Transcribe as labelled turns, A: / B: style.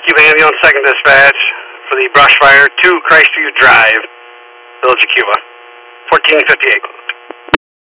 A: Cuba Ambulance, second dispatch for the brush fire, 2 Christview Drive, Village of Cuba, 1458.